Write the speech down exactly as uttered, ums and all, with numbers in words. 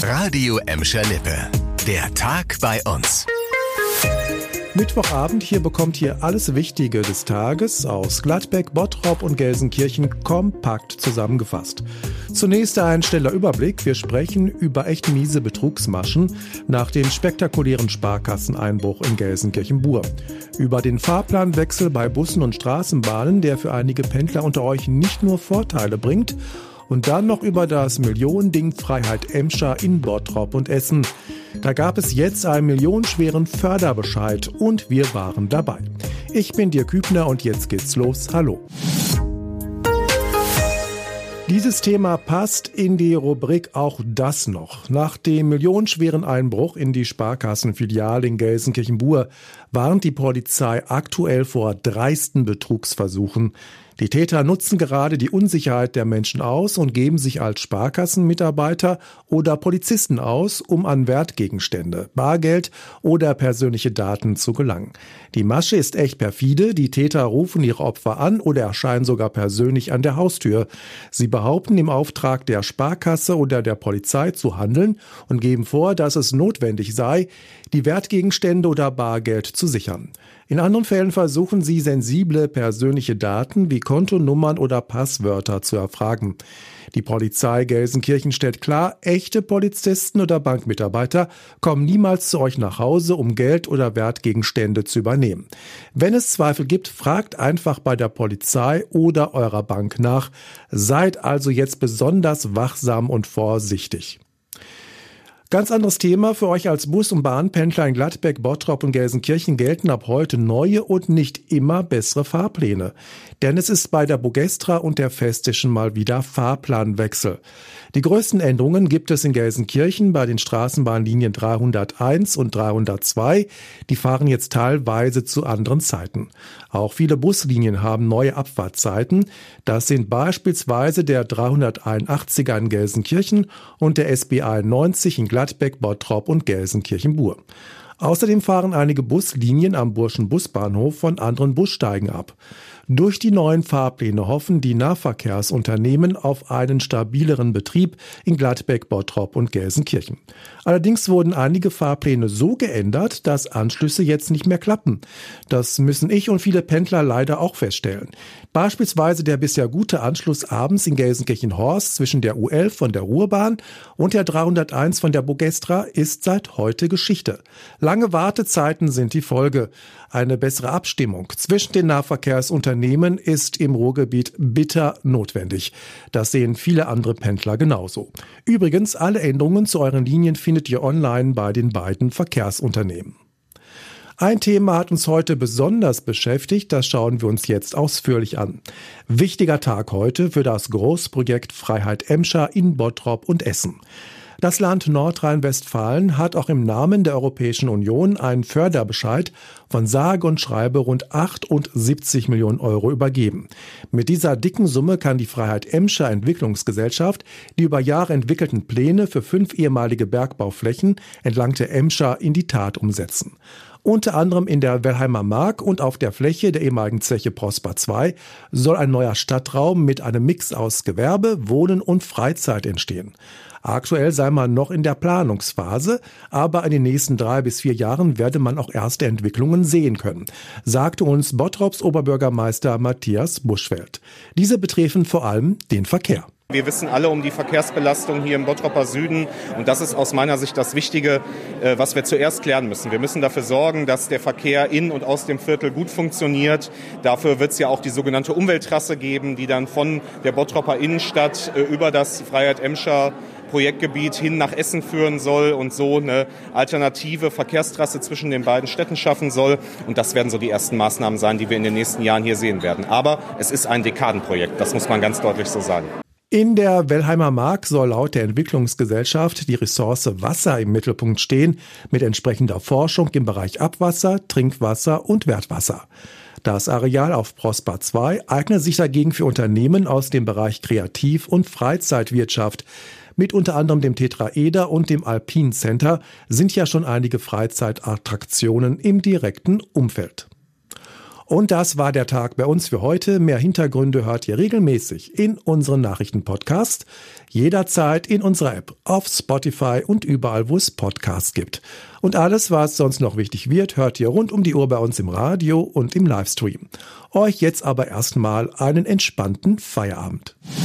Radio Emscher Lippe. Der Tag bei uns. Mittwochabend, hier bekommt ihr alles Wichtige des Tages aus Gladbeck, Bottrop und Gelsenkirchen kompakt zusammengefasst. Zunächst ein schneller Überblick. Wir sprechen über echt miese Betrugsmaschen nach dem spektakulären Sparkasseneinbruch in Gelsenkirchen-Bur. Über den Fahrplanwechsel bei Bussen und Straßenbahnen, der für einige Pendler unter euch nicht nur Vorteile bringt. Und dann noch über das Millionending Freiheit Emscher in Bottrop und Essen. Da gab es jetzt einen millionenschweren Förderbescheid und wir waren dabei. Ich bin Dirk Hübner und jetzt geht's los. Hallo. Dieses Thema passt in die Rubrik Auch das noch. Nach dem millionenschweren Einbruch in die Sparkassenfiliale in Gelsenkirchen-Bur warnt die Polizei aktuell vor dreisten Betrugsversuchen. Die Täter nutzen gerade die Unsicherheit der Menschen aus und geben sich als Sparkassenmitarbeiter oder Polizisten aus, um an Wertgegenstände, Bargeld oder persönliche Daten zu gelangen. Die Masche ist echt perfide. Die Täter rufen ihre Opfer an oder erscheinen sogar persönlich an der Haustür. Sie behaupten, im Auftrag der Sparkasse oder der Polizei zu handeln und geben vor, dass es notwendig sei, die Wertgegenstände oder Bargeld zu sichern. In anderen Fällen versuchen sie, sensible persönliche Daten wie Kontonummern oder Passwörter zu erfragen. Die Polizei Gelsenkirchen stellt klar, echte Polizisten oder Bankmitarbeiter kommen niemals zu euch nach Hause, um Geld oder Wertgegenstände zu übernehmen. Wenn es Zweifel gibt, fragt einfach bei der Polizei oder eurer Bank nach. Seid also jetzt besonders wachsam und vorsichtig. Ganz anderes Thema für euch als Bus- und Bahnpendler in Gladbeck, Bottrop und Gelsenkirchen gelten ab heute neue und nicht immer bessere Fahrpläne. Denn es ist bei der Bogestra und der Festischen mal wieder Fahrplanwechsel. Die größten Änderungen gibt es in Gelsenkirchen bei den Straßenbahnlinien dreihunderteins und dreihundertzwei. Die fahren jetzt teilweise zu anderen Zeiten. Auch viele Buslinien haben neue Abfahrtzeiten. Das sind beispielsweise der dreihunderteinundachtziger in Gelsenkirchen und der S B einundneunzig in Gladbeck, Bottrop und Gelsenkirchen-Bur. Außerdem fahren einige Buslinien am Burschen Busbahnhof von anderen Bussteigen ab. Durch die neuen Fahrpläne hoffen die Nahverkehrsunternehmen auf einen stabileren Betrieb in Gladbeck, Bottrop und Gelsenkirchen. Allerdings wurden einige Fahrpläne so geändert, dass Anschlüsse jetzt nicht mehr klappen. Das müssen ich und viele Pendler leider auch feststellen. Beispielsweise der bisher gute Anschluss abends in Gelsenkirchen-Horst zwischen der U elf von der Ruhrbahn und der dreihunderteins von der Bogestra ist seit heute Geschichte. Lange Wartezeiten sind die Folge. Eine bessere Abstimmung zwischen den Nahverkehrsunternehmen ist im Ruhrgebiet bitter notwendig. Das sehen viele andere Pendler genauso. Übrigens, alle Änderungen zu euren Linien findet ihr online bei den beiden Verkehrsunternehmen. Ein Thema hat uns heute besonders beschäftigt, das schauen wir uns jetzt ausführlich an. Wichtiger Tag heute für das Großprojekt Freiheit Emscher in Bottrop und Essen. Das Land Nordrhein-Westfalen hat auch im Namen der Europäischen Union einen Förderbescheid von sage und schreibe rund achtundsiebzig Millionen Euro übergeben. Mit dieser dicken Summe kann die Freiheit Emscher Entwicklungsgesellschaft die über Jahre entwickelten Pläne für fünf ehemalige Bergbauflächen entlang der Emscher in die Tat umsetzen. Unter anderem in der Wellheimer Mark und auf der Fläche der ehemaligen Zeche Prosper zwei soll ein neuer Stadtraum mit einem Mix aus Gewerbe, Wohnen und Freizeit entstehen. Aktuell sei man noch in der Planungsphase, aber in den nächsten drei bis vier Jahren werde man auch erste Entwicklungen sehen können, sagte uns Bottrops Oberbürgermeister Matthias Buschfeld. Diese betreffen vor allem den Verkehr. Wir wissen alle um die Verkehrsbelastung hier im Bottroper Süden und das ist aus meiner Sicht das Wichtige, was wir zuerst klären müssen. Wir müssen dafür sorgen, dass der Verkehr in und aus dem Viertel gut funktioniert. Dafür wird es ja auch die sogenannte Umwelttrasse geben, die dann von der Bottroper Innenstadt über das Freiheit Emscher Projektgebiet hin nach Essen führen soll und so eine alternative Verkehrstrasse zwischen den beiden Städten schaffen soll. Und das werden so die ersten Maßnahmen sein, die wir in den nächsten Jahren hier sehen werden. Aber es ist ein Dekadenprojekt, das muss man ganz deutlich so sagen. In der Wellheimer Mark soll laut der Entwicklungsgesellschaft die Ressource Wasser im Mittelpunkt stehen, mit entsprechender Forschung im Bereich Abwasser, Trinkwasser und Wertwasser. Das Areal auf Prosper zwei eignet sich dagegen für Unternehmen aus dem Bereich Kreativ- und Freizeitwirtschaft. Mit unter anderem dem Tetraeder und dem Alpine Center sind ja schon einige Freizeitattraktionen im direkten Umfeld. Und das war der Tag bei uns für heute. Mehr Hintergründe hört ihr regelmäßig in unseren Nachrichtenpodcast, jederzeit in unserer App, auf Spotify und überall, wo es Podcasts gibt. Und alles, was sonst noch wichtig wird, hört ihr rund um die Uhr bei uns im Radio und im Livestream. Euch jetzt aber erstmal einen entspannten Feierabend.